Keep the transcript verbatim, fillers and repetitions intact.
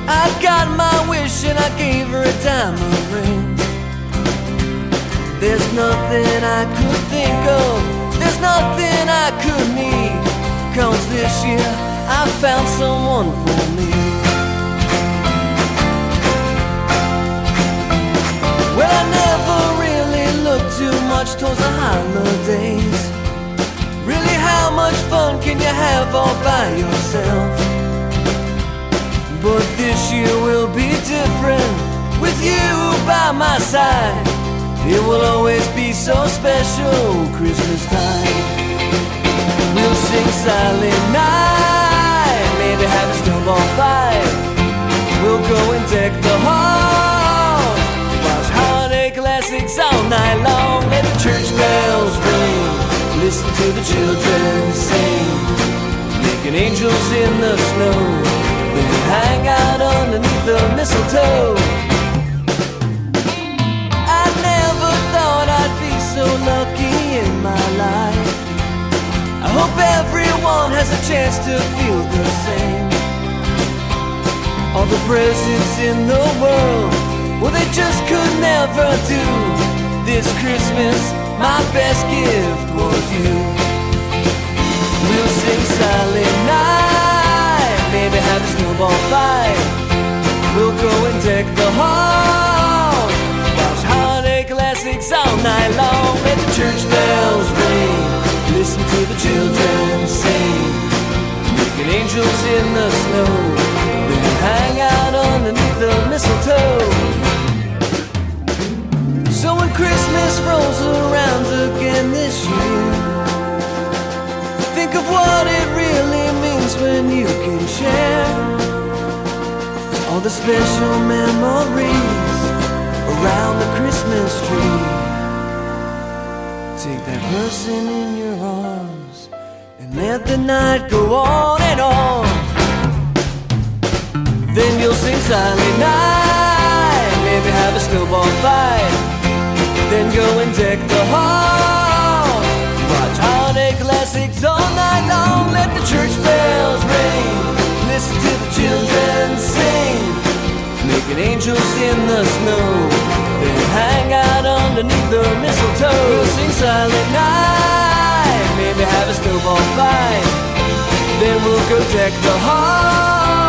I got my wish and I gave her a diamond ring. There's nothing I could think of, there's nothing I could need, 'cause this year I found someone for me. Well, I never really looked too much towards the holidays. Really, how much fun can you have all by yourself? But this year will be different with you by my side. It will always be so special, Christmas time. We'll sing Silent Night, maybe have a snowball fight. We'll go and deck the halls, watch holiday classics all night long. Let the church bells ring, listen to the children sing, making angels in the snow, then hang out underneath the mistletoe. I never thought I'd be so lucky in my life. I hope everyone has a chance to feel the same. All the presents in the world, well, they just could never do. This Christmas, my best gift was you. We'll sing Silent Night, maybe have a snowball fight. We'll go and deck the halls, watch holiday classics all night long. Let the church bells ring, listen to the children sing, making angels in the snow, then hang out underneath the mistletoe. So when Christmas rolls around again this year, think of what it really means when you can share all the special memories around the Christmas tree. Take that person in your arms and let the night go on and on. Then you'll sing Silent Night, maybe have a snowball fight, then go and deck the halls, watch holiday classics all night long. Let the church bells ring, listen to the children sing, making angels in the snow, then hang out underneath the mistletoe. We'll sing Silent Night, maybe have a snowball fight, then we'll go deck the halls,